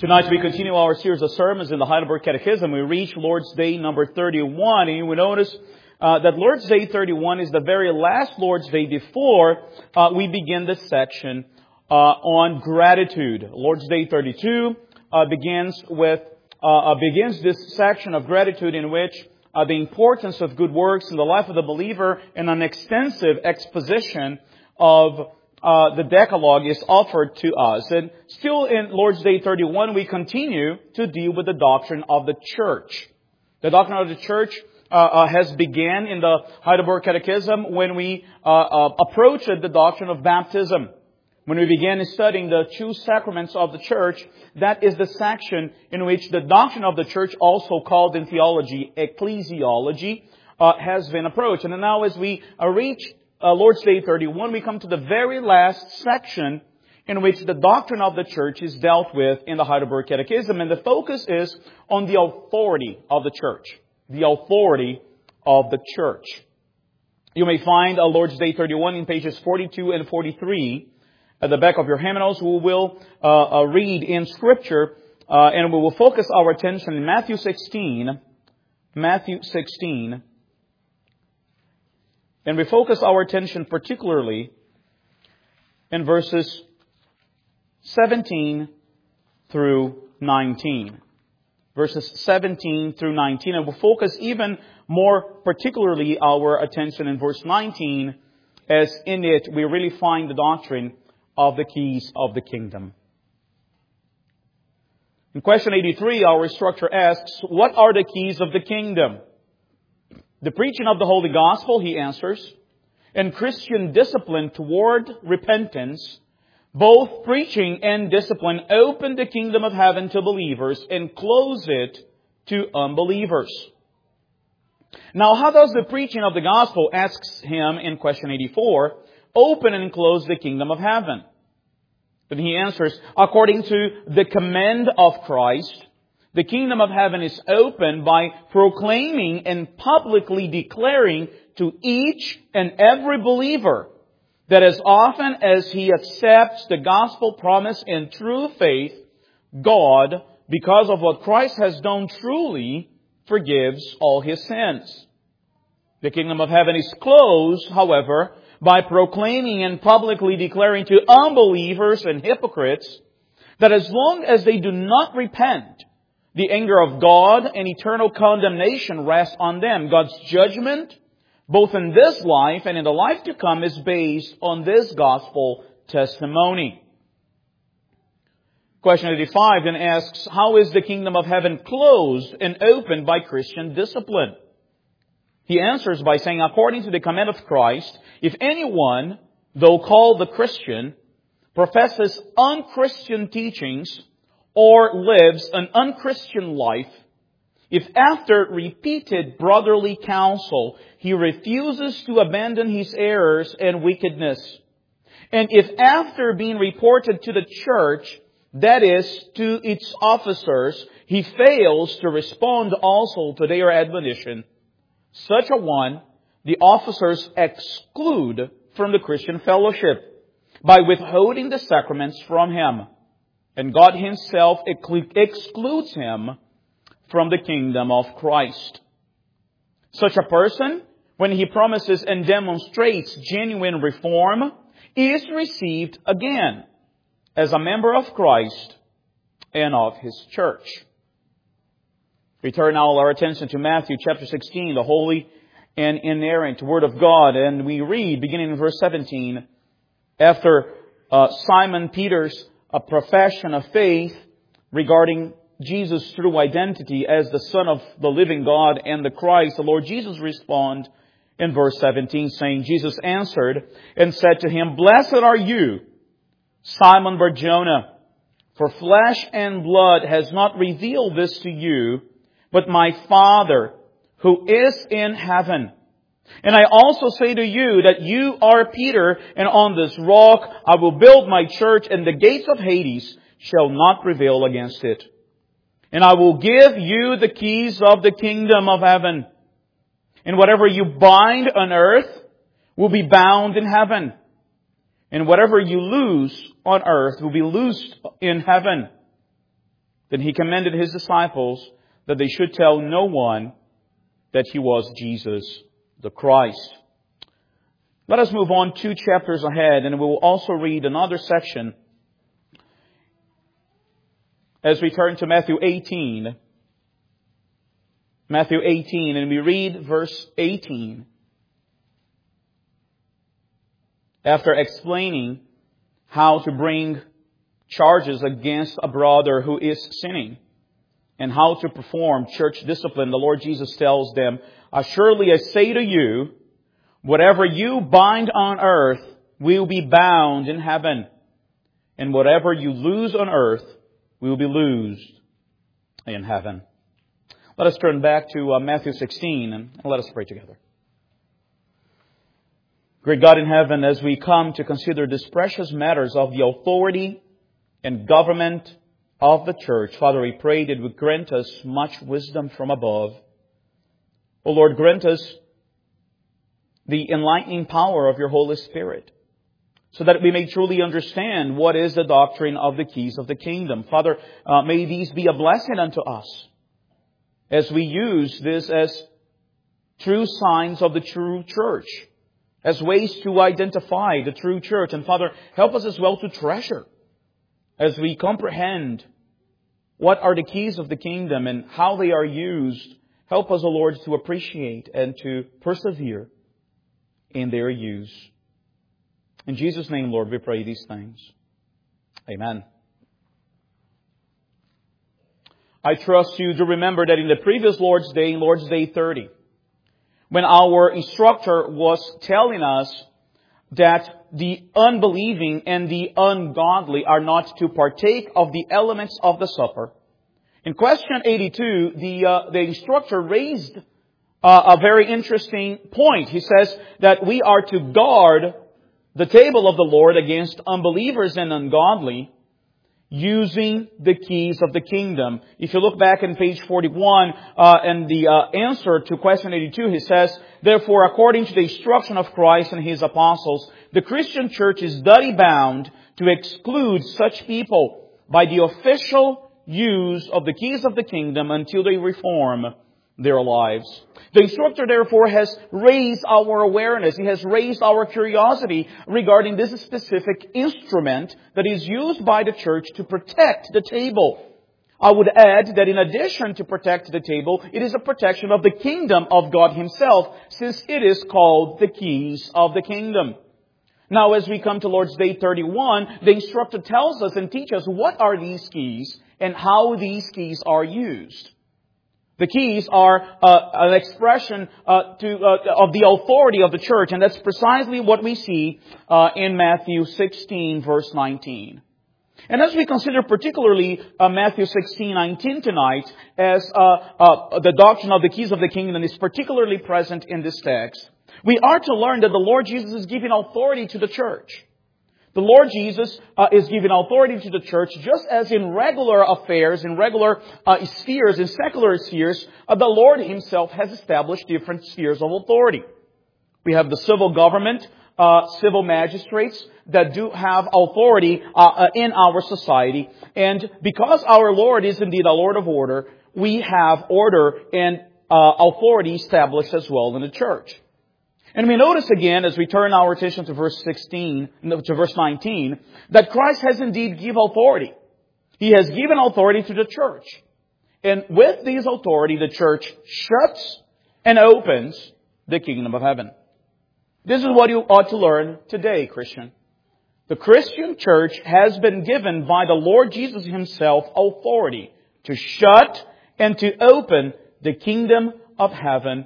Tonight we continue our series of sermons in the Heidelberg Catechism. We reach Lord's Day number 31, and you will notice that Lord's Day 31 is the very last Lord's Day before we begin this section on gratitude. Lord's Day 32 begins this section of gratitude in which the importance of good works in the life of the believer and an extensive exposition of the Decalogue is offered to us. And still in Lord's Day 31, we continue to deal with the doctrine of the church. The doctrine of the church has began in the Heidelberg Catechism when we approached the doctrine of baptism. When we began studying the two sacraments of the church, that is the section in which the doctrine of the church, also called in theology ecclesiology, has been approached. And now as we reach Lord's Day 31, we come to the very last section in which the doctrine of the church is dealt with in the Heidelberg Catechism. And the focus is on the authority of the church. The authority of the church. You may find Lord's Day 31 in pages 42 and 43 at the back of your hymnals. We will read in Scripture and we will focus our attention in Matthew 16. Matthew 16. And we focus our attention particularly in verses 17 through 19. Verses 17 through 19. And we'll focus even more particularly our attention in verse 19, as in it we really find the doctrine of the keys of the kingdom. In question 83, our instructor asks, what are the keys of the kingdom? The preaching of the Holy Gospel, he answers, and Christian discipline toward repentance. Both preaching and discipline open the kingdom of heaven to believers and close it to unbelievers. Now, how does the preaching of the Gospel, asks him in question 84, open and close the kingdom of heaven? Then he answers, according to the command of Christ, the kingdom of heaven is opened by proclaiming and publicly declaring to each and every believer that as often as he accepts the gospel promise in true faith, God, because of what Christ has done, truly forgives all his sins. The kingdom of heaven is closed, however, by proclaiming and publicly declaring to unbelievers and hypocrites that as long as they do not repent, the anger of God and eternal condemnation rests on them. God's judgment, both in this life and in the life to come, is based on this gospel testimony. Question 85 then asks, how is the kingdom of heaven closed and opened by Christian discipline? He answers by saying, according to the command of Christ, if anyone, though called a Christian, professes unchristian teachings, or lives an unchristian life, if after repeated brotherly counsel he refuses to abandon his errors and wickedness, and if after being reported to the church, that is, to its officers, he fails to respond also to their admonition, such a one the officers exclude from the Christian fellowship by withholding the sacraments from him. And God himself excludes him from the kingdom of Christ. Such a person, when he promises and demonstrates genuine reform, is received again as a member of Christ and of his church. We turn now our attention to Matthew chapter 16, the holy and inerrant Word of God. And we read, beginning in verse 17, after Simon Peter's a profession of faith regarding Jesus' true identity as the Son of the living God and the Christ, the Lord Jesus responds in verse 17, saying, Jesus answered and said to him, Blessed are you, Simon Bar-Jonah, for flesh and blood has not revealed this to you, but my Father who is in heaven. And I also say to you that you are Peter, and on this rock I will build my church, and the gates of Hades shall not prevail against it. And I will give you the keys of the kingdom of heaven. And whatever you bind on earth will be bound in heaven. And whatever you loose on earth will be loosed in heaven. Then He commanded His disciples that they should tell no one that He was Jesus the Christ. Let us move on 2 chapters ahead, and we will also read another section as we turn to Matthew 18. Matthew 18, and we read verse 18. After explaining how to bring charges against a brother who is sinning and how to perform church discipline, the Lord Jesus tells them, "Surely I say to you, whatever you bind on earth will be bound in heaven, and whatever you loose on earth will be loosed in heaven." Let us turn back to Matthew 16 and let us pray together. Great God in heaven, as we come to consider these precious matters of the authority and government of the church, Father, we pray that you would grant us much wisdom from above. O Lord, grant us the enlightening power of your Holy Spirit, so that we may truly understand what is the doctrine of the keys of the kingdom. Father, may these be a blessing unto us as we use this as true signs of the true church, as ways to identify the true church. And Father, help us as well to treasure as we comprehend what are the keys of the kingdom and how they are used. Help us, O Lord, to appreciate and to persevere in their use. In Jesus' name, Lord, we pray these things. Amen. I trust you to remember that in the previous Lord's Day, Lord's Day 30, when our instructor was telling us that the unbelieving and the ungodly are not to partake of the elements of the supper, in question 82, the instructor raised a very interesting point. He says that we are to guard the table of the Lord against unbelievers and ungodly using the keys of the kingdom. If you look back in page 41 and the answer to question 82, he says, "Therefore, according to the instruction of Christ and His apostles, the Christian church is duty bound to exclude such people by the official use of the keys of the kingdom until they reform their lives." The instructor, therefore, has raised our awareness. He has raised our curiosity regarding this specific instrument that is used by the church to protect the table. I would add that in addition to protect the table, it is a protection of the kingdom of God Himself, since it is called the keys of the kingdom. Now, as we come to Lord's Day 31, the instructor tells us and teaches us what are these keys and how these keys are used. The keys are an expression of the authority of the church, and that's precisely what we see in Matthew 16, verse 19. And as we consider particularly Matthew 16:19 tonight, as the doctrine of the keys of the kingdom is particularly present in this text, we are to learn that the Lord Jesus is giving authority to the church. The Lord Jesus is giving authority to the church just as in regular affairs, in regular spheres, in secular spheres, the Lord Himself has established different spheres of authority. We have the civil government, civil magistrates that do have authority in our society. And because our Lord is indeed a Lord of order, we have order and authority established as well in the church. And we notice again, as we turn our attention to verse 19, that Christ has indeed given authority. He has given authority to the church. And with this authority, the church shuts and opens the kingdom of heaven. This is what you ought to learn today, Christian. The Christian church has been given by the Lord Jesus Himself authority to shut and to open the kingdom of heaven.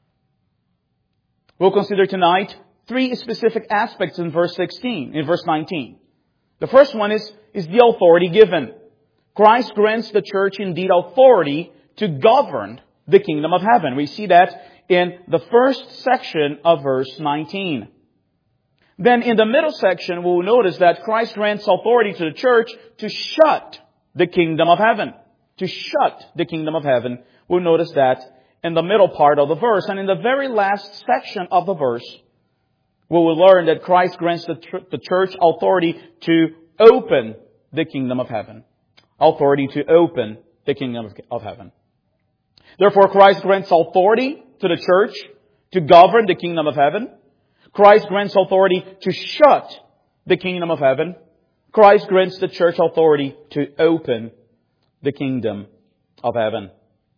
We'll consider tonight three specific aspects in verse 19. The first one is the authority given. Christ grants the church indeed authority to govern the kingdom of heaven. We see that in the first section of verse 19. Then in the middle section, we'll notice that Christ grants authority to the church to shut the kingdom of heaven. To shut the kingdom of heaven. We'll notice that in the middle part of the verse. And in the very last section of the verse, we will learn that Christ grants the church authority to open the kingdom of heaven. authority to open the kingdom of heaven. Therefore, Christ grants authority to the church to govern the kingdom of heaven. Christ grants authority to shut the kingdom of heaven. Christ grants the church authority to open the kingdom of heaven.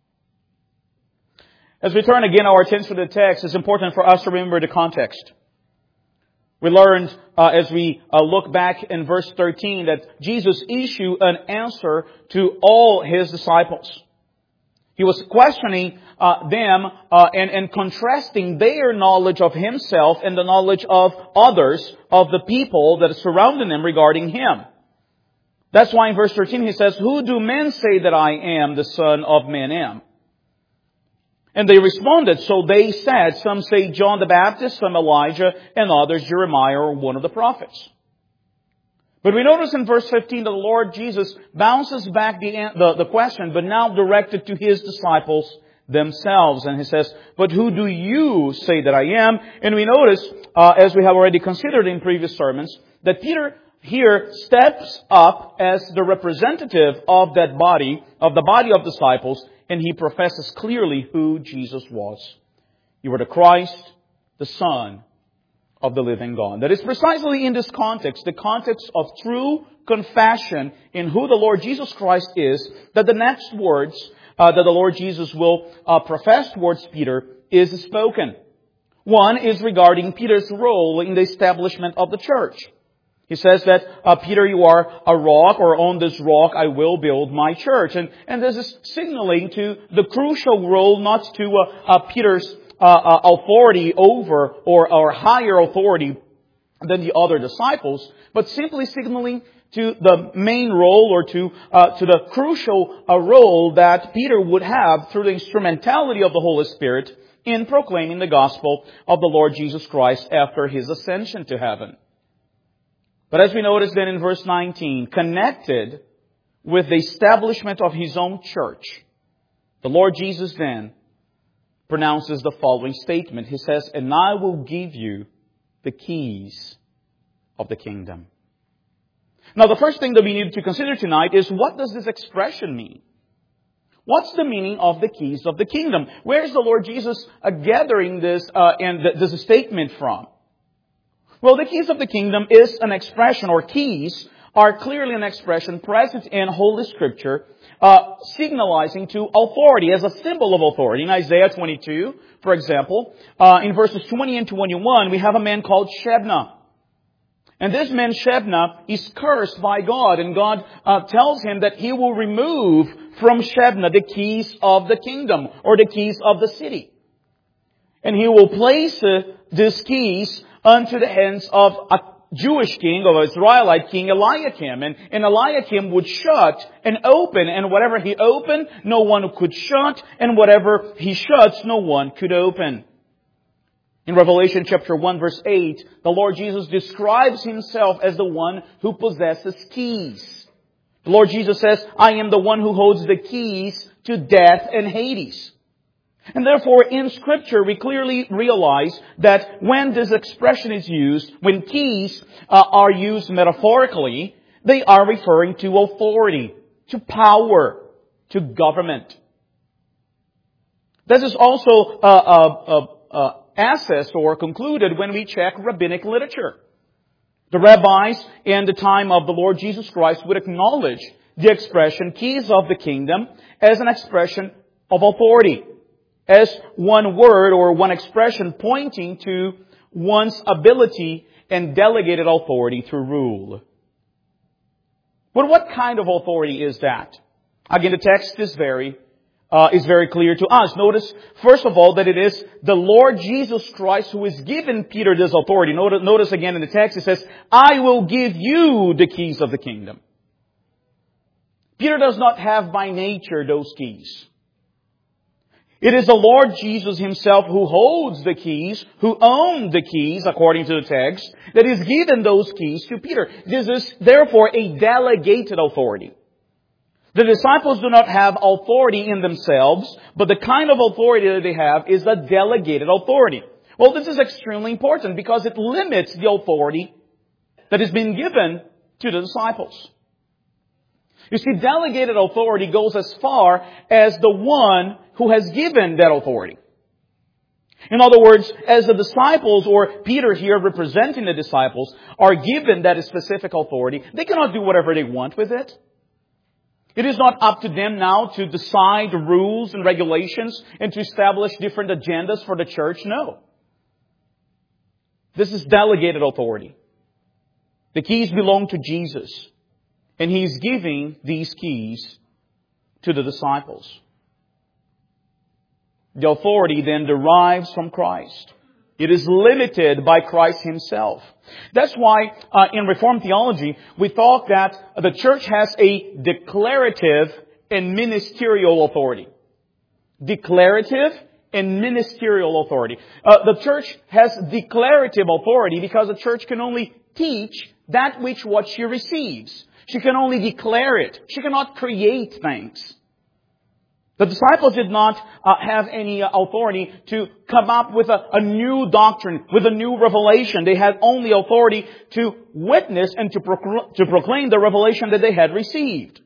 As we turn again our attention to the text, it's important for us to remember the context. We learned as we look back in verse 13 that Jesus issued an answer to all His disciples. He was questioning them and contrasting their knowledge of Himself and the knowledge of others, of the people that surrounded Him regarding Him. That's why in verse 13 He says, "Who do men say that I am, the Son of Man am?" And they responded, so they said, some say John the Baptist, some Elijah, and others Jeremiah or one of the prophets. But we notice in verse 15 that the Lord Jesus bounces back the question, but now directed to His disciples themselves. And He says, "But who do you say that I am?" And we notice, as we have already considered in previous sermons, that Peter here steps up as the representative of that body, of the body of disciples, and he professes clearly who Jesus was. You are the Christ, the Son of the living God. That is precisely in this context, the context of true confession in who the Lord Jesus Christ is, that the next words that the Lord Jesus will profess towards Peter is spoken. One is regarding Peter's role in the establishment of the church. He says that, Peter, you are a rock, or on this rock I will build my church. And this is signaling to the crucial role, not to Peter's authority over or higher authority than the other disciples, but simply signaling to the main role or to the crucial role that Peter would have through the instrumentality of the Holy Spirit in proclaiming the gospel of the Lord Jesus Christ after His ascension to heaven. But as we notice then in verse 19, connected with the establishment of His own church, the Lord Jesus then pronounces the following statement. He says, "And I will give you the keys of the kingdom." Now the first thing that we need to consider tonight is, what does this expression mean? What's the meaning of the keys of the kingdom? Where is the Lord Jesus gathering this this statement from? Well, the keys of the kingdom is an expression, or keys are clearly an expression present in Holy Scripture, signalizing to authority, as a symbol of authority. In Isaiah 22, for example, in verses 20 and 21, we have a man called Shebna. And this man, Shebna, is cursed by God, and God tells him that He will remove from Shebna the keys of the kingdom, or the keys of the city. And He will place these keys unto the hands of a Jewish king, or Israelite king, Eliakim. And Eliakim would shut and open, and whatever he opened, no one could shut, and whatever he shuts, no one could open. In Revelation chapter 1 verse 8, the Lord Jesus describes Himself as the one who possesses keys. The Lord Jesus says, "I am the one who holds the keys to death and Hades." And therefore, in Scripture, we clearly realize that when this expression is used, when keys are used metaphorically, they are referring to authority, to power, to government. This is also assessed or concluded when we check rabbinic literature. The rabbis in the time of the Lord Jesus Christ would acknowledge the expression keys of the kingdom as an expression of authority, as one word or one expression pointing to one's ability and delegated authority to rule. But what kind of authority is that? Again, the text is very clear to us. Notice, first of all, that it is the Lord Jesus Christ who is given Peter this authority. Notice again in the text, it says, "I will give you the keys of the kingdom." Peter does not have by nature those keys. It is the Lord Jesus Himself who holds the keys, who owns the keys, according to the text, that is given those keys to Peter. This is therefore a delegated authority. The disciples do not have authority in themselves, but the kind of authority that they have is a delegated authority. Well, this is extremely important because it limits the authority that is being given to the disciples. You see, delegated authority goes as far as the one who has given that authority. In other words, as the disciples, or Peter here representing the disciples, are given that specific authority, they cannot do whatever they want with it. It is not up to them now to decide rules and regulations and to establish different agendas for the church. No. This is delegated authority. The keys belong to Jesus. And He's giving these keys to the disciples. The authority then derives from Christ. It is limited by Christ Himself. That's why in Reformed theology we thought that the church has a declarative and ministerial authority. Declarative and ministerial authority. The church has declarative authority because the church can only teach that what she receives. She can only declare it. She cannot create things. The disciples did not have any authority to come up with a new doctrine, with a new revelation. They had only authority to witness and to proclaim the revelation that they had received.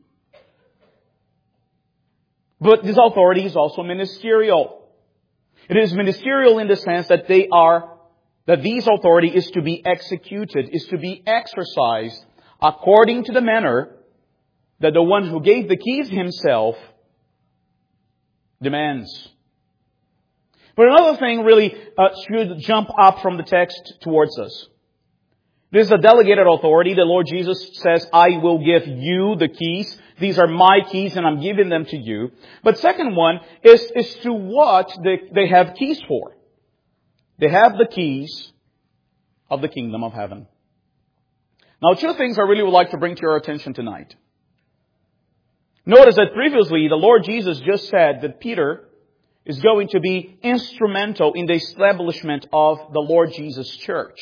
But this authority is also ministerial. It is ministerial in the sense that these authority is to be executed, is to be exercised according to the manner that the one who gave the keys Himself demands. But another thing really should jump up from the text towards us. This is a delegated authority. The Lord Jesus says, I will give you the keys. These are my keys and I'm giving them to you. But second one is to what they have keys for. They have the keys of the kingdom of heaven. Now, two things I really would like to bring to your attention tonight. Notice that previously the Lord Jesus just said that Peter is going to be instrumental in the establishment of the Lord Jesus' church.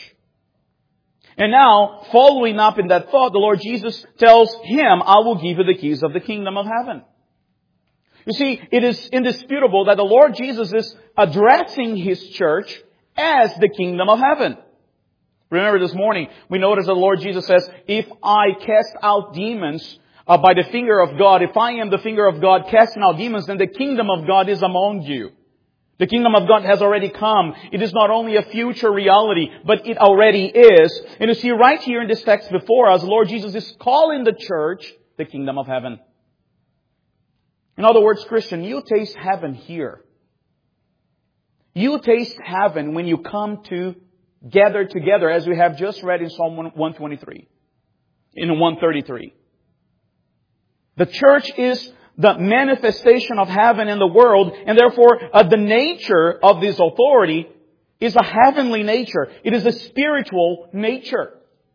And now, following up in that thought, the Lord Jesus tells him, I will give you the keys of the kingdom of heaven. You see, it is indisputable that the Lord Jesus is addressing His church as the kingdom of heaven. Remember this morning, we noticed that the Lord Jesus says, if I cast out demons by the finger of God, if I am the finger of God casting out demons, then the kingdom of God is among you. The kingdom of God has already come. It is not only a future reality, but it already is. And you see right here in this text before us, the Lord Jesus is calling the church the kingdom of heaven. In other words, Christian, you taste heaven here. You taste heaven when you come to gather together, as we have just read in Psalm 123, in 133. The church is the manifestation of heaven in the world, and therefore the nature of this authority is a heavenly nature. It is a spiritual nature.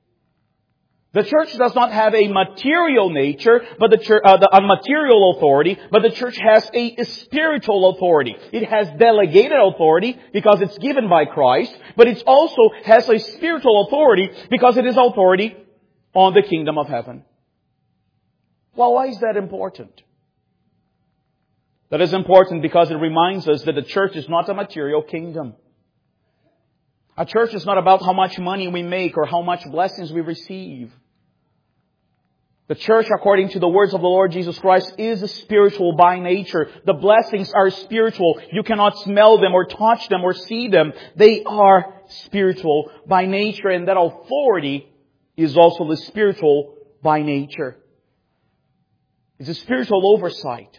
The church does not have a material nature, but a material authority, but the church has a spiritual authority. It has delegated authority because it's given by Christ, but it also has a spiritual authority because it is authority on the kingdom of heaven. Well, why is that important? That is important because it reminds us that the church is not a material kingdom. A church is not about how much money we make or how much blessings we receive. The church, according to the words of the Lord Jesus Christ, is spiritual by nature. The blessings are spiritual. You cannot smell them or touch them or see them. They are spiritual by nature, and that authority is also the spiritual by nature. It's a spiritual oversight.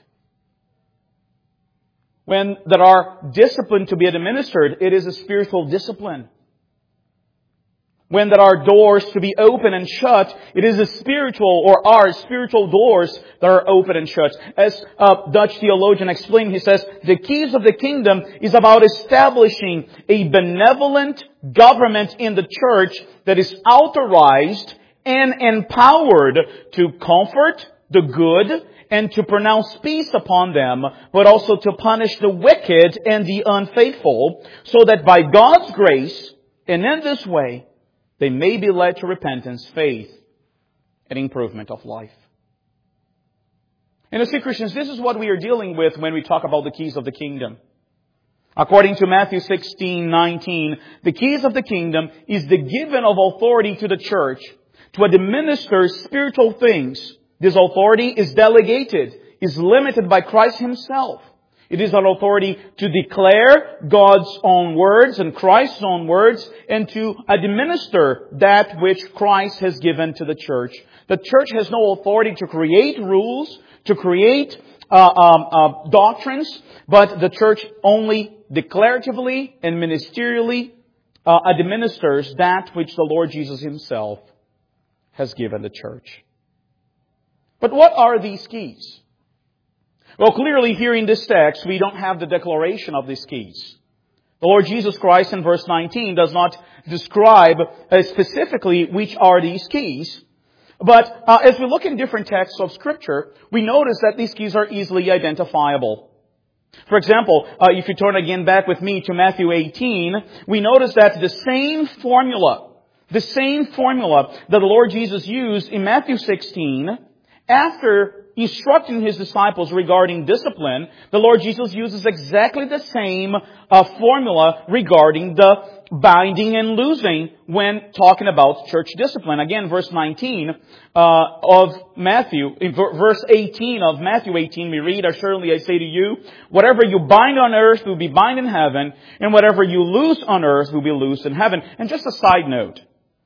When there are discipline to be administered, it is a spiritual discipline. When there are doors to be open and shut, it is a spiritual or are spiritual doors that are open and shut. As a Dutch theologian explained, he says, the keys of the kingdom is about establishing a benevolent government in the church that is authorized and empowered to comfort the good and to pronounce peace upon them, but also to punish the wicked and the unfaithful, so that by God's grace, and in this way, they may be led to repentance, faith, and improvement of life. And you see, Christians, this is what we are dealing with when we talk about the keys of the kingdom. According to Matthew 16:19, the keys of the kingdom is the giving of authority to the church to administer spiritual things This authority is delegated, is limited by Christ Himself. It is an authority to declare God's own words and Christ's own words and to administer that which Christ has given to the church. The church has no authority to create rules, to create doctrines, but the church only declaratively and ministerially administers that which the Lord Jesus Himself has given the church. But what are these keys? Well, clearly here in this text, we don't have the declaration of these keys. The Lord Jesus Christ in verse 19 does not describe specifically which are these keys. But as we look in different texts of Scripture, we notice that these keys are easily identifiable. For example, if you turn again back with me to Matthew 18, we notice that the same formula that the Lord Jesus used in Matthew 16, after instructing His disciples regarding discipline, the Lord Jesus uses exactly the same formula regarding the binding and loosing when talking about church discipline. Again, verse 19 of Matthew, in verse 18 of Matthew 18, we read, "Surely I say to you, whatever you bind on earth will be bound in heaven, and whatever you loose on earth will be loosed in heaven." And just a side note,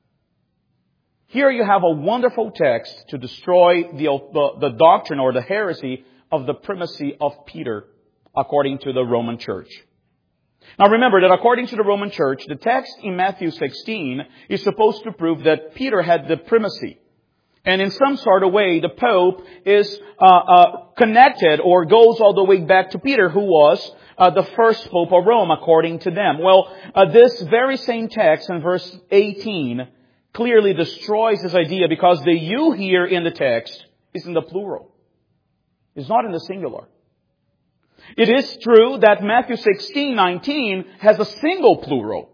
here you have a wonderful text to destroy the doctrine or the heresy of the primacy of Peter according to the Roman Church. Now remember that according to the Roman Church, the text in Matthew 16 is supposed to prove that Peter had the primacy. And in some sort of way, the Pope is connected or goes all the way back to Peter, who was the first Pope of Rome according to them. Well, this very same text in verse 18 clearly destroys this idea because the you here in the text is in the plural. It's not in the singular. It is true that Matthew 16:19 has a single plural.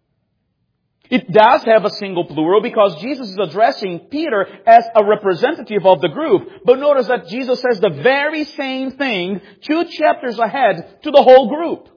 It does have a single plural because Jesus is addressing Peter as a representative of the group. But notice that Jesus says the very same thing 2 chapters ahead to the whole group.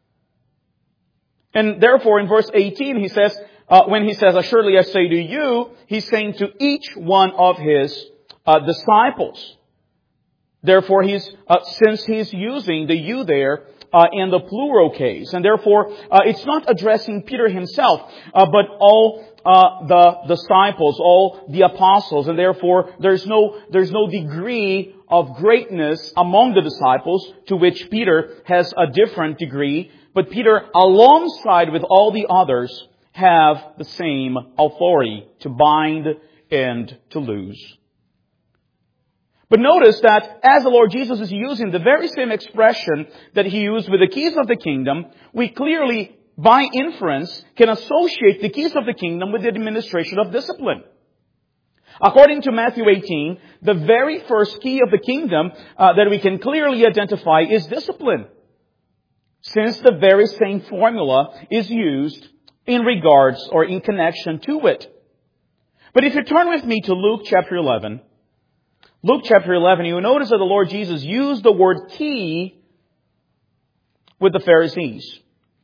And therefore in verse 18 he says, when he says, "Surely I say to you," he's saying to each one of his disciples. Therefore, since he's using the you there in the plural case, and therefore it's not addressing Peter himself, but all the disciples, all the apostles, and therefore there's no degree of greatness among the disciples to which Peter has a different degree, but Peter, alongside with all the others, have the same authority to bind and to loose. But notice that as the Lord Jesus is using the very same expression that He used with the keys of the kingdom, we clearly, by inference, can associate the keys of the kingdom with the administration of discipline. According to Matthew 18, the very first key of the kingdom that we can clearly identify is discipline, since the very same formula is used in regards or in connection to it. But if you turn with me to Luke chapter 11, you notice that the Lord Jesus used the word key with the Pharisees.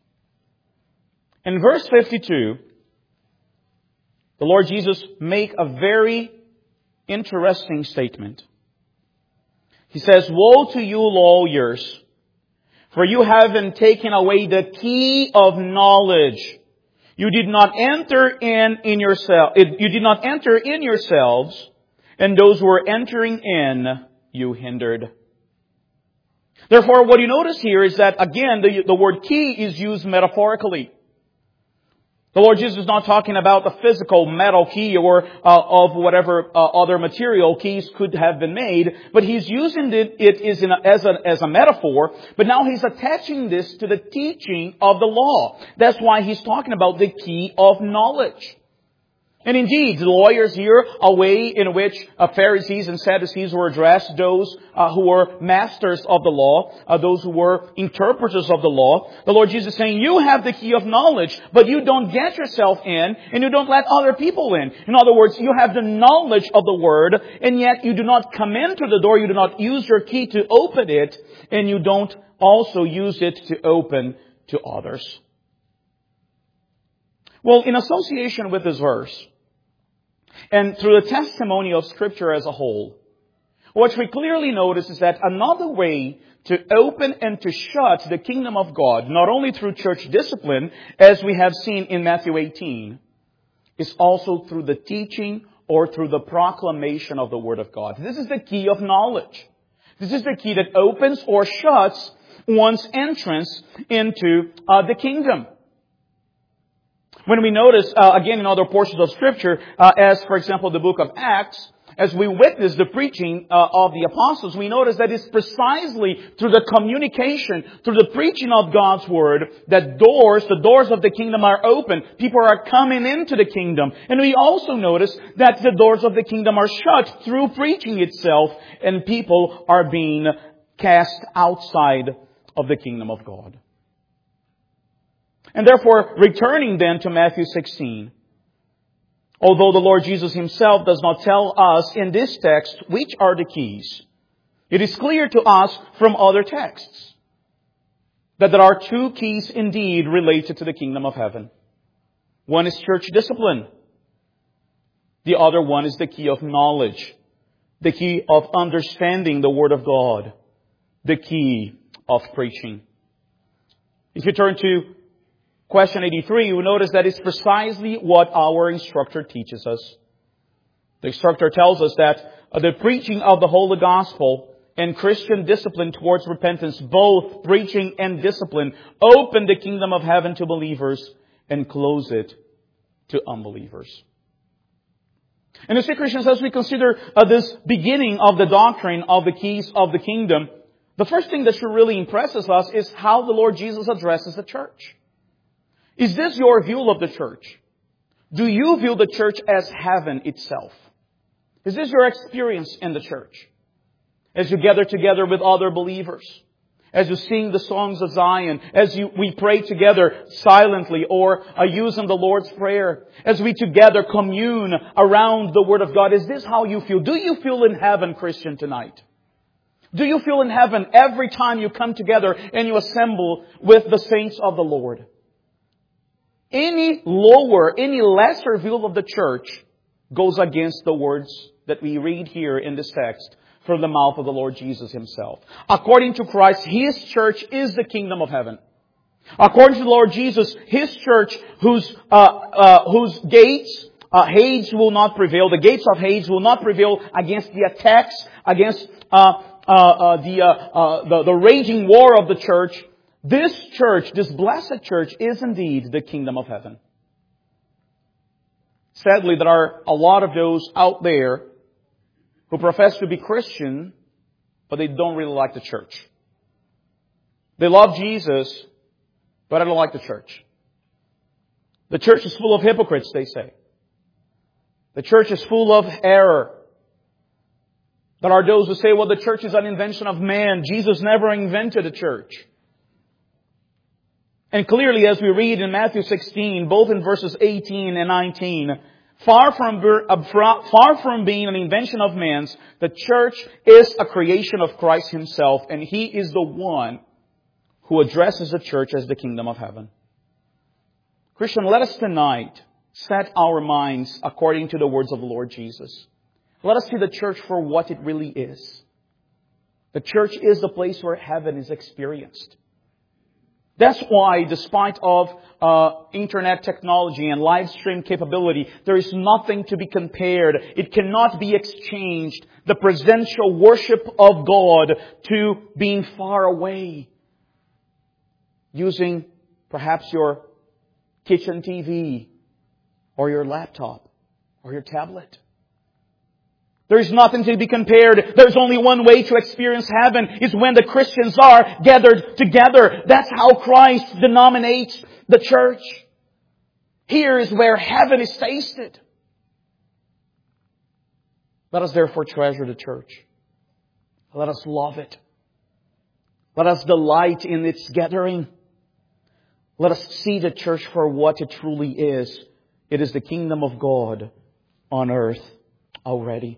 In verse 52, the Lord Jesus make a very interesting statement. He says, "Woe to you, lawyers, for you haven't taken away the key of knowledge. You did not enter in yourselves, and those who were entering in, you hindered." Therefore, what you notice here is that, again, the word key is used metaphorically. The Lord Jesus is not talking about the physical metal key or of whatever other material keys could have been made, but He's using as a metaphor, but now He's attaching this to the teaching of the law. That's why He's talking about the key of knowledge. And indeed, the lawyers here, a way in which Pharisees and Sadducees were addressed, those who were masters of the law, those who were interpreters of the law. The Lord Jesus is saying, you have the key of knowledge, but you don't get yourself in, and you don't let other people in. In other words, you have the knowledge of the Word, and yet you do not come into the door, you do not use your key to open it, and you don't also use it to open to others. Well, in association with this verse, and through the testimony of Scripture as a whole, What we clearly notice is that another way to open and to shut the kingdom of God, not only through church discipline, as we have seen in Matthew 18, is also through the teaching or through the proclamation of the Word of God. This is the key of knowledge. This is the key that opens or shuts one's entrance into the kingdom. When we notice, again in other portions of Scripture, as for example the book of Acts, as we witness the preaching of the apostles, we notice that it's precisely through the communication, through the preaching of God's Word, that the doors of the kingdom are open. People are coming into the kingdom. And we also notice that the doors of the kingdom are shut through preaching itself, and people are being cast outside of the kingdom of God. And therefore, returning then to Matthew 16, although the Lord Jesus Himself does not tell us in this text which are the keys, it is clear to us from other texts that there are two keys indeed related to the kingdom of heaven. One is church discipline. The other one is the key of knowledge, the key of understanding the Word of God, the key of preaching. If you turn to Question 83, you will notice that it's precisely what our instructor teaches us. The instructor tells us that the preaching of the Holy Gospel and Christian discipline towards repentance, both preaching and discipline, open the kingdom of heaven to believers and close it to unbelievers. And as Christians, as we consider this beginning of the doctrine of the keys of the kingdom, the first thing that should really impresses us is how the Lord Jesus addresses the church. Is this your view of the church? Do you view the church as heaven itself? Is this your experience in the church? As you gather together with other believers, as you sing the songs of Zion, as we pray together silently or using the Lord's Prayer, as we together commune around the Word of God, is this how you feel? Do you feel in heaven, Christian, tonight? Do you feel in heaven every time you come together and you assemble with the saints of the Lord? Any lower, any lesser view of the church goes against the words that we read here in this text from the mouth of the Lord Jesus Himself. According to Christ, His church is the kingdom of heaven. According to the Lord Jesus, His church, whose gates, Hades will not prevail. The gates of Hades will not prevail against the attacks, against the raging war of the church. This church, this blessed church, is indeed the kingdom of heaven. Sadly, there are a lot of those out there who profess to be Christian, but they don't really like the church. They love Jesus, but I don't like the church. The church is full of hypocrites, they say. The church is full of error. There are those who say, well, the church is an invention of man. Jesus never invented a church. And clearly, as we read in Matthew 16, both in verses 18 and 19, far from being an invention of man's, the church is a creation of Christ Himself, and He is the one who addresses the church as the kingdom of heaven. Christian, let us tonight set our minds according to the words of the Lord Jesus. Let us see the church for what it really is. The church is the place where heaven is experienced. That's why, despite of internet technology and live stream capability, there is nothing to be compared. It cannot be exchanged. The presential worship of God to being far away, using perhaps your kitchen TV or your laptop or your tablet. There is nothing to be compared. There's only one way to experience heaven, is when the Christians are gathered together. That's how Christ denominates the church. Here is where heaven is tasted. Let us therefore treasure the church. Let us love it. Let us delight in its gathering. Let us see the church for what it truly is. It is the kingdom of God on earth already.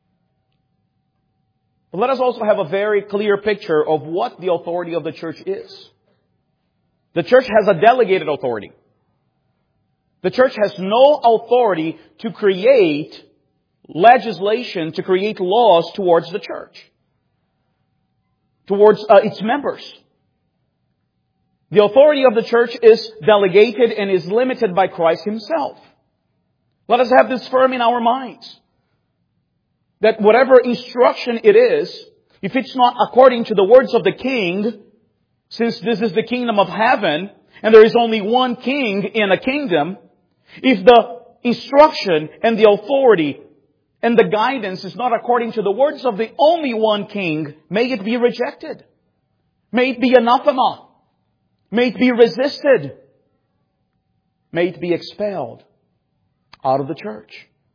But let us also have a very clear picture of what the authority of the church is. The church has a delegated authority. The church has no authority to create legislation to create laws towards the church, towards its members. The authority of the church is delegated and is limited by Christ Himself. Let us have this firm in our minds. That whatever instruction it is, if it's not according to the words of the king, since this is the kingdom of heaven, and there is only one king in a kingdom, if the instruction and the authority and the guidance is not according to the words of the only one king, may it be rejected. May it be anathema. May it be resisted. May it be expelled out of the church.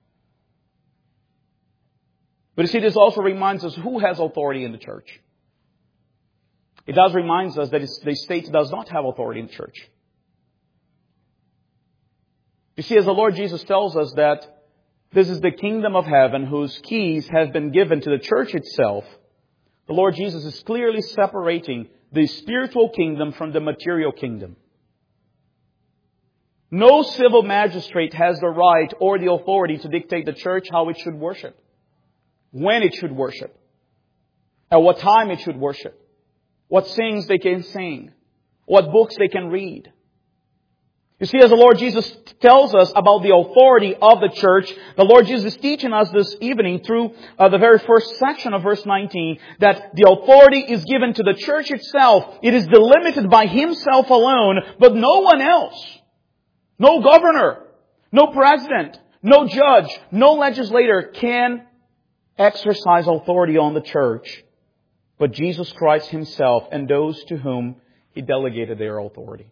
But you see, this also reminds us who has authority in the church. It does remind us that the state does not have authority in the church. You see, as the Lord Jesus tells us that this is the kingdom of heaven whose keys have been given to the church itself, the Lord Jesus is clearly separating the spiritual kingdom from the material kingdom. No civil magistrate has the right or the authority to dictate the church how it should worship, when it should worship, at what time it should worship, what things they can sing, what books they can read. You see, as the Lord Jesus tells us about the authority of the church, the Lord Jesus is teaching us this evening through the very first section of verse 19 that the authority is given to the church itself. It is delimited by Himself alone, but no one else. No governor, no president, no judge, no legislator can exercise authority on the church, but Jesus Christ Himself and those to whom He delegated their authority.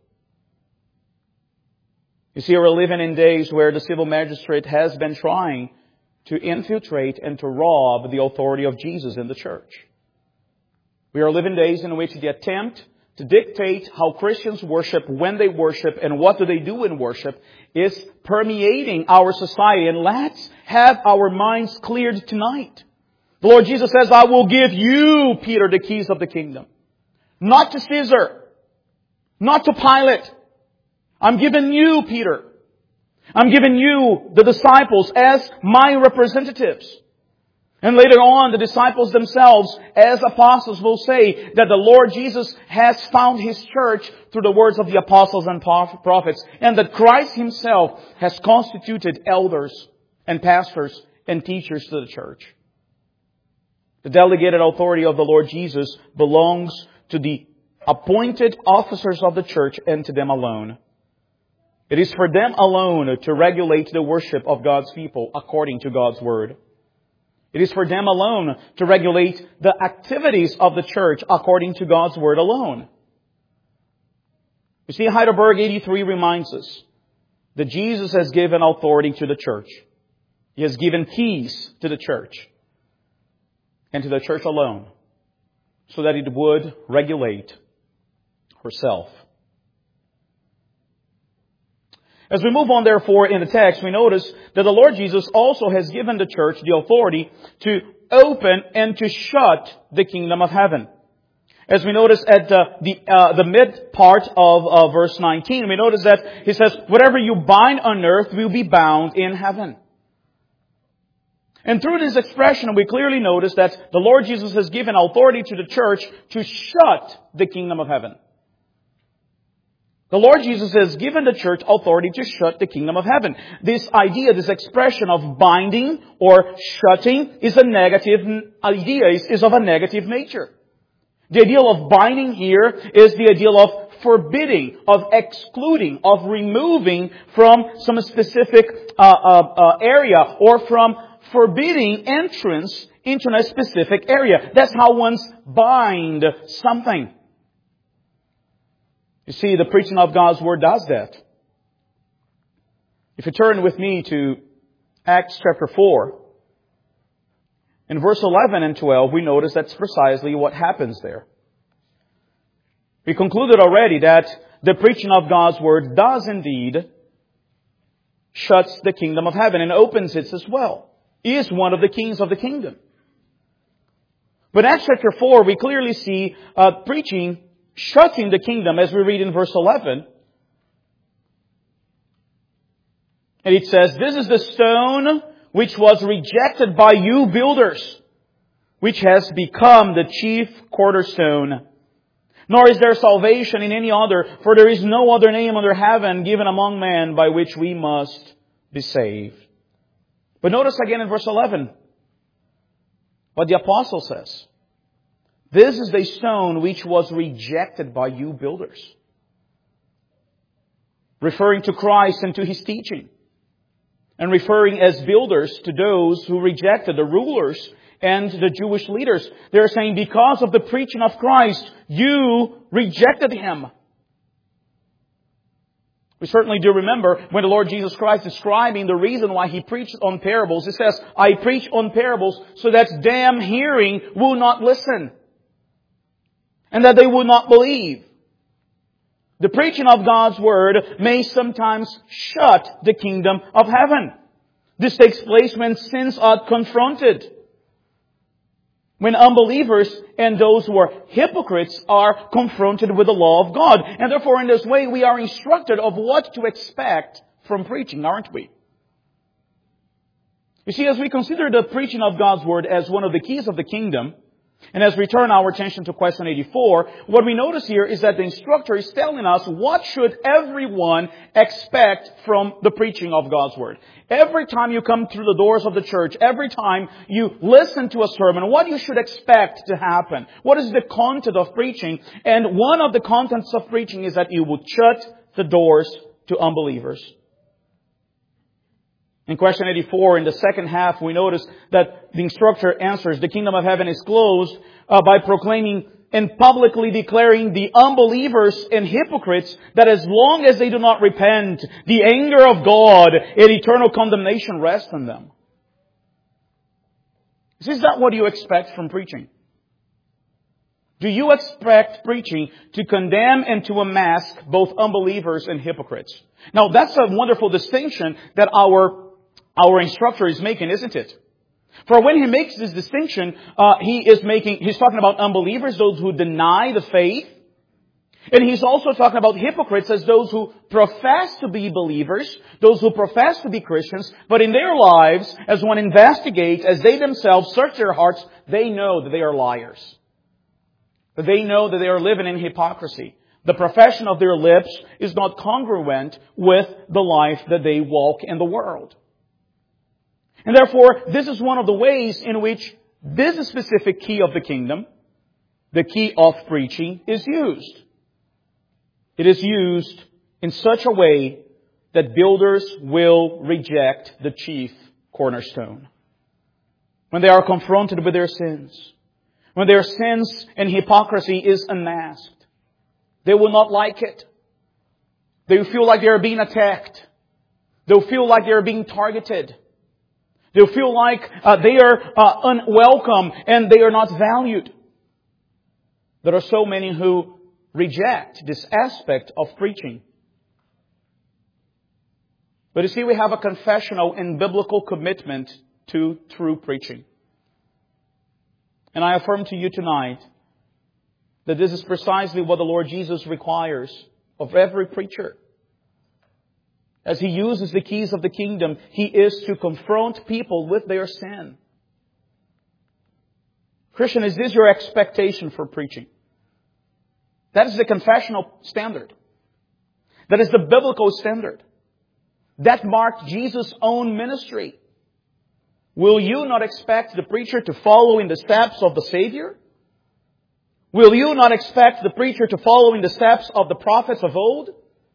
You see, we're living in days where the civil magistrate has been trying to infiltrate and to rob the authority of Jesus in the church. We are living days in which the attempt to dictate how Christians worship, when they worship, and what do they do in worship is permeating our society. And let's have our minds cleared tonight. The Lord Jesus says, I will give you, Peter, the keys of the kingdom. Not to Caesar. Not to Pilate. I'm giving you, Peter. I'm giving you, the disciples, as my representatives. And later on, the disciples themselves, as apostles, will say that the Lord Jesus has found His church through the words of the apostles and prophets, and that Christ Himself has constituted elders and pastors and teachers to the church. The delegated authority of the Lord Jesus belongs to the appointed officers of the church and to them alone. It is for them alone to regulate the worship of God's people according to God's Word. It is for them alone to regulate the activities of the church according to God's Word alone. You see, Heidelberg 83 reminds us that Jesus has given authority to the church. He has given keys to the church and to the church alone so that it would regulate herself. As we move on, therefore, in the text, we notice that the Lord Jesus also has given the church the authority to open and to shut the kingdom of heaven. As we notice at the mid part of verse 19, we notice that He says, whatever you bind on earth will be bound in heaven. And through this expression, we clearly notice that the Lord Jesus has given authority to the church to shut the kingdom of heaven. The Lord Jesus has given the church authority to shut the kingdom of heaven. This idea, this expression of binding or shutting is a negative idea, is of a negative nature. The ideal of binding here is the ideal of forbidding, of excluding, of removing from some specific area, or from forbidding entrance into a specific area. That's how one's bind something. You see, the preaching of God's Word does that. If you turn with me to Acts chapter 4, in verse 11 and 12, we notice that's precisely what happens there. We concluded already that the preaching of God's Word does indeed shuts the kingdom of heaven and opens it as well. He is one of the kings of the kingdom. But Acts chapter 4, we clearly see preaching shutting the kingdom, as we read in verse 11. And it says, this is the stone which was rejected by you builders, which has become the chief cornerstone. Nor is there salvation in any other, for there is no other name under heaven given among men by which we must be saved. But notice again in verse 11 what the apostle says. This is the stone which was rejected by you builders. Referring to Christ and to His teaching. And referring as builders to those who rejected the rulers and the Jewish leaders. They're saying, because of the preaching of Christ, you rejected Him. We certainly do remember when the Lord Jesus Christ describing the reason why He preached on parables. He says, I preach on parables so that them hearing will not listen. And that they will not believe. The preaching of God's Word may sometimes shut the kingdom of heaven. This takes place when sins are confronted. When unbelievers and those who are hypocrites are confronted with the law of God. And therefore in this way we are instructed of what to expect from preaching, aren't we? You see, as we consider the preaching of God's Word as one of the keys of the kingdom, and as we turn our attention to question 84, what we notice here is that the instructor is telling us what should everyone expect from the preaching of God's Word. Every time you come through the doors of the church, every time you listen to a sermon, what you should expect to happen. What is the content of preaching? And one of the contents of preaching is that you would shut the doors to unbelievers. In question 84, in the second half, we notice that the instructor answers, the kingdom of heaven is closed by proclaiming and publicly declaring the unbelievers and hypocrites that as long as they do not repent, the anger of God and eternal condemnation rests on them. Is that what you expect from preaching? Do you expect preaching to condemn and to unmask both unbelievers and hypocrites? Now, that's a wonderful distinction that our instructor is making, isn't it? For when he makes this distinction, he's talking about unbelievers, those who deny the faith. And he's also talking about hypocrites as those who profess to be believers, those who profess to be Christians, but in their lives, as one investigates, as they themselves search their hearts, they know that they are liars. That they know that they are living in hypocrisy. The profession of their lips is not congruent with the life that they walk in the world. And therefore, this is one of the ways in which this specific key of the kingdom, the key of preaching, is used. It is used in such a way that builders will reject the chief cornerstone. When they are confronted with their sins, when their sins and hypocrisy is unmasked, they will not like it. They will feel like they are being attacked. They'll feel like they are being targeted. They'll feel like they are unwelcome and they are not valued. There are so many who reject this aspect of preaching. But you see, we have a confessional and biblical commitment to true preaching. And I affirm to you tonight that this is precisely what the Lord Jesus requires of every preacher. As He uses the keys of the kingdom, He is to confront people with their sin. Christian, is this your expectation for preaching? That is the confessional standard. That is the biblical standard. That marked Jesus' own ministry. Will you not expect the preacher to follow in the steps of the Savior? Will you not expect the preacher to follow in the steps of the prophets of old?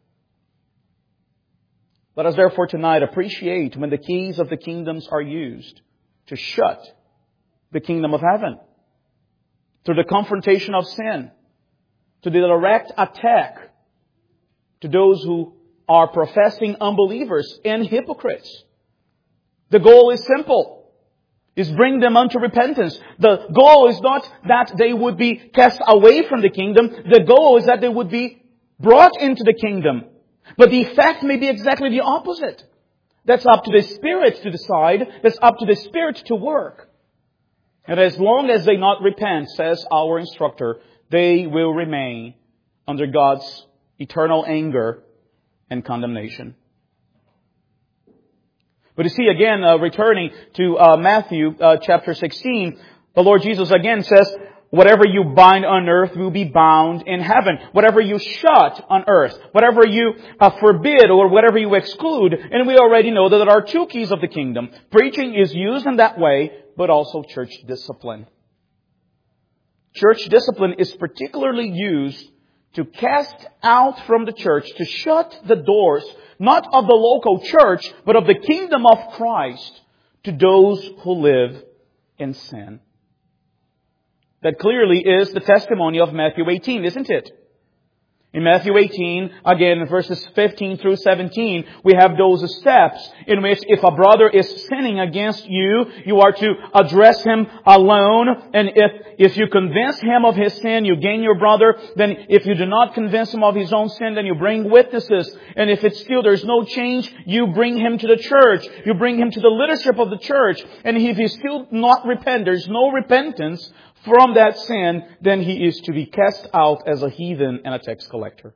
Let us therefore tonight appreciate when the keys of the kingdoms are used to shut the kingdom of heaven. Through the confrontation of sin. To the direct attack to those who are professing unbelievers and hypocrites. The goal is simple. Is bring them unto repentance. The goal is not that they would be cast away from the kingdom. The goal is that they would be brought into the kingdom. But the effect may be exactly the opposite. That's up to the Spirit to decide. That's up to the Spirit to work. And as long as they not repent, says our instructor, they will remain under God's eternal anger and condemnation. But you see, again, returning to Matthew chapter 16, the Lord Jesus again says, whatever you bind on earth will be bound in heaven. Whatever you shut on earth, whatever you forbid or whatever you exclude. And we already know that there are two keys of the kingdom. Preaching is used in that way, but also church discipline. Church discipline is particularly used to cast out from the church, to shut the doors, not of the local church, but of the kingdom of Christ to those who live in sin. That clearly is the testimony of Matthew 18, isn't it? In Matthew 18, again, verses 15 through 17, we have those steps in which if a brother is sinning against you, you are to address him alone. And if you convince him of his sin, you gain your brother. Then if you do not convince him of his own sin, then you bring witnesses. And if it's still there's no change, you bring him to the church. You bring him to the leadership of the church. And if he still not repent, there's no repentance from that sin, then he is to be cast out as a heathen and a tax collector.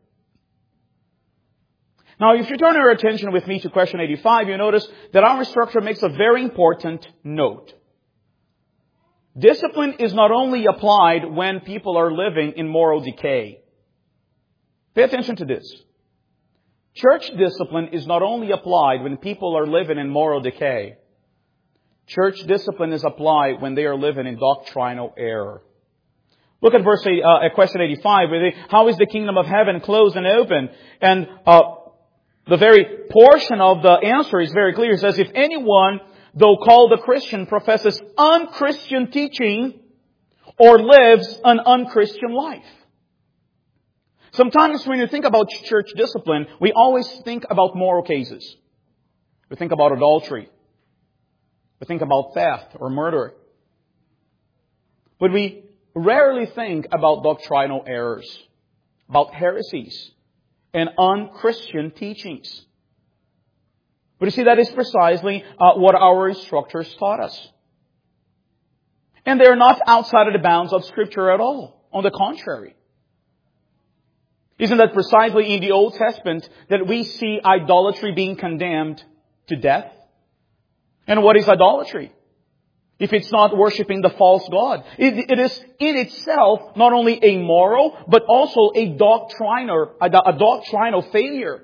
Now, if you turn your attention with me to question 85, you notice that our instructor makes a very important note. Discipline is not only applied when people are living in moral decay. Pay attention to this. Church discipline is not only applied when people are living in moral decay. Church discipline is applied when they are living in doctrinal error. Look at question 85. How is the kingdom of heaven closed and open? And the very portion of the answer is very clear. It says, if anyone, though called a Christian, professes unchristian teaching or lives an unchristian life. Sometimes when you think about church discipline, we always think about moral cases. We think about adultery. We think about theft or murder. But we rarely think about doctrinal errors, about heresies and unchristian teachings. But you see, that is precisely what our instructors taught us. And they're not outside of the bounds of Scripture at all. On the contrary. Isn't that precisely in the Old Testament that we see idolatry being condemned to death? And what is idolatry? If it's not worshiping the false god. It is in itself not only a moral, but also a doctrinal failure.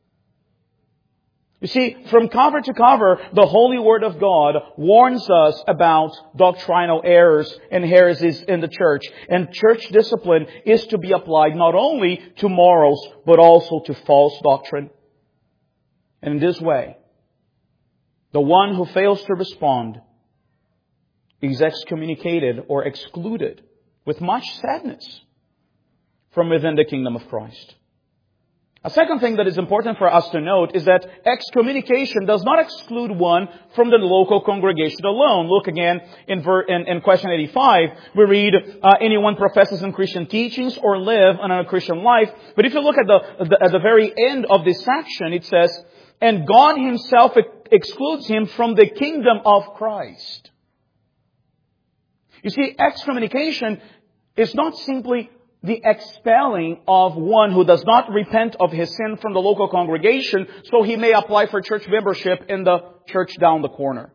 You see, from cover to cover, the Holy Word of God warns us about doctrinal errors and heresies in the church. And church discipline is to be applied not only to morals, but also to false doctrine. And in this way, the one who fails to respond is excommunicated or excluded with much sadness from within the kingdom of Christ. A second thing that is important for us to note is that excommunication does not exclude one from the local congregation alone. Look again in question 85. We read, anyone professes in Christian teachings or live an unchristian life. But if you look at the very end of this section, it says, and God Himself excludes him from the kingdom of Christ. You see, excommunication is not simply the expelling of one who does not repent of his sin from the local congregation so he may apply for church membership in the church down the corner.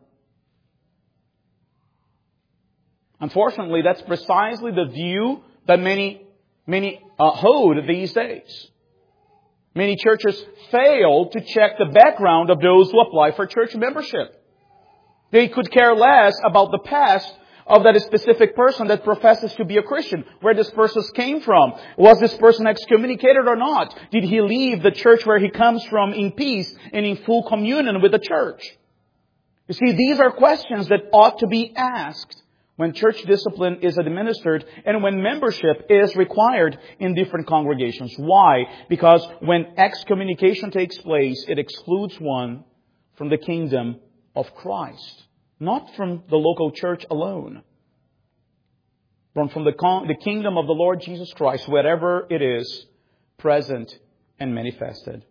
Unfortunately, that's precisely the view that many hold these days. Many churches fail to check the background of those who apply for church membership. They could care less about the past of that specific person that professes to be a Christian. Where this person came from. Was this person excommunicated or not? Did he leave the church where he comes from in peace and in full communion with the church? You see, these are questions that ought to be asked when church discipline is administered and when membership is required in different congregations. Why? Because when excommunication takes place, it excludes one from the kingdom of Christ. Not from the local church alone, but from the kingdom of the Lord Jesus Christ, wherever it is present and manifested.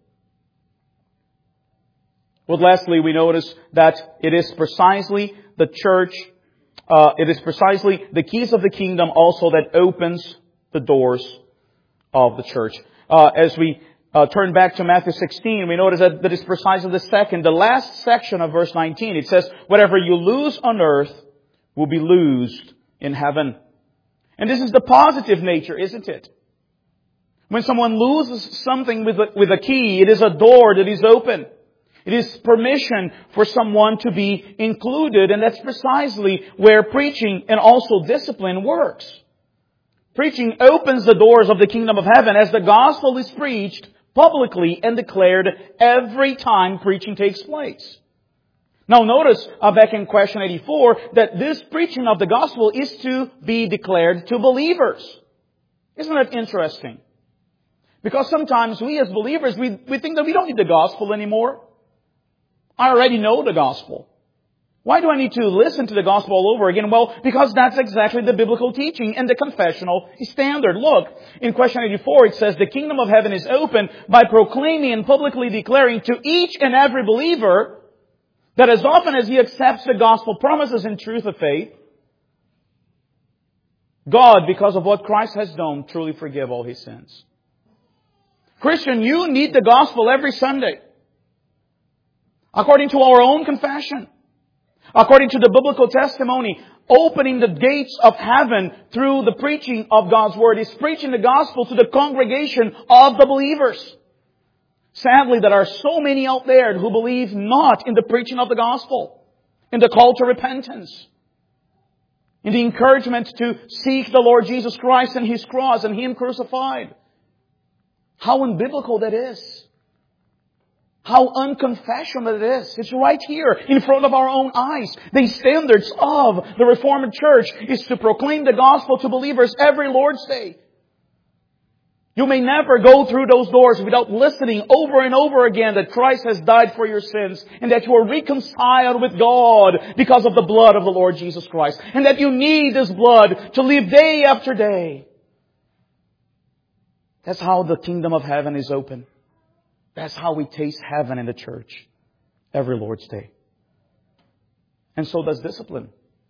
Well, lastly, we notice that it is precisely the church, it is precisely the keys of the kingdom also that opens the doors of the church. As we turn back to Matthew 16, we notice that is precisely the last section of verse 19. It says, whatever you lose on earth will be loosed in heaven. And this is the positive nature, isn't it? When someone loses something with a key, it is a door that is open. It is permission for someone to be included, and that's precisely where preaching and also discipline works. Preaching opens the doors of the kingdom of heaven as the gospel is preached publicly and declared every time preaching takes place. Now notice back in question 84 that this preaching of the gospel is to be declared to believers. Isn't that interesting? Because sometimes we as believers, we think that we don't need the gospel anymore. I already know the gospel. Why do I need to listen to the gospel all over again? Well, because that's exactly the biblical teaching and the confessional standard. Look, in question 84 it says, the kingdom of heaven is open by proclaiming and publicly declaring to each and every believer that as often as he accepts the gospel promises in truth of faith, God, because of what Christ has done, truly forgive all his sins. Christian, you need the gospel every Sunday. According to our own confession. According to the biblical testimony, opening the gates of heaven through the preaching of God's Word is preaching the gospel to the congregation of the believers. Sadly, there are so many out there who believe not in the preaching of the gospel, in the call to repentance, in the encouragement to seek the Lord Jesus Christ and His cross and Him crucified. How unbiblical that is. How unconfessional it is. It's right here in front of our own eyes. The standards of the Reformed Church is to proclaim the gospel to believers every Lord's Day. You may never go through those doors without listening over and over again that Christ has died for your sins and that you are reconciled with God because of the blood of the Lord Jesus Christ and that you need this blood to live day after day. That's how the kingdom of heaven is open. That's how we taste heaven in the church every Lord's Day. And so does discipline.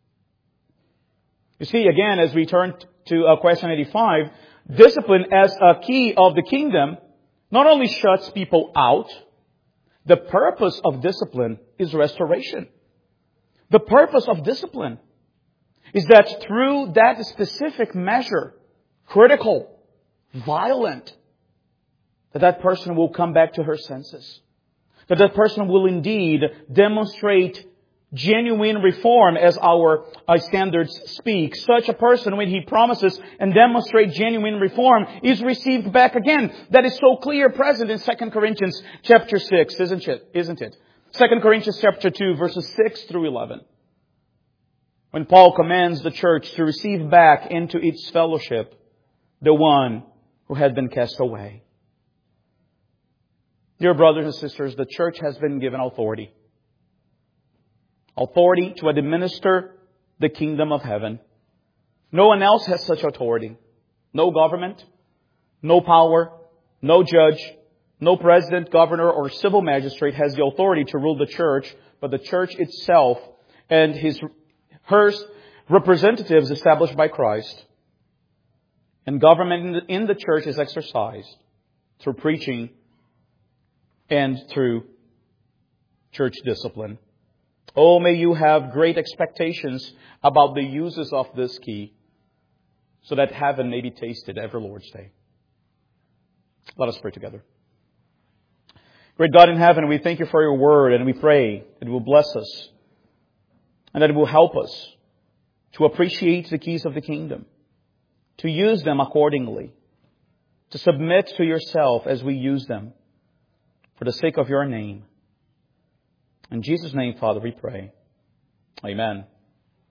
You see, again, as we turn to question 85, discipline as a key of the kingdom not only shuts people out, the purpose of discipline is restoration. The purpose of discipline is that through that specific measure, critical, violent, that person will come back to her senses. That person will indeed demonstrate genuine reform as our standards speak. Such a person, when he promises and demonstrates genuine reform, is received back again. That is so clear present in 2 Corinthians chapter 6, isn't it? 2 Corinthians chapter 2, verses 6 through 11. When Paul commands the church to receive back into its fellowship the one who had been cast away. Dear brothers and sisters, the church has been given authority. Authority to administer the kingdom of heaven. No one else has such authority. No government, no power, no judge, no president, governor, or civil magistrate has the authority to rule the church, but the church itself and her representatives established by Christ. And government in the church is exercised through preaching and through church discipline. Oh, may you have great expectations about the uses of this key so that heaven may be tasted every Lord's Day. Let us pray together. Great God in heaven, we thank you for your word and we pray that it will bless us and that it will help us to appreciate the keys of the kingdom, to use them accordingly, to submit to yourself as we use them for the sake of your name. In Jesus' name, Father, we pray. Amen.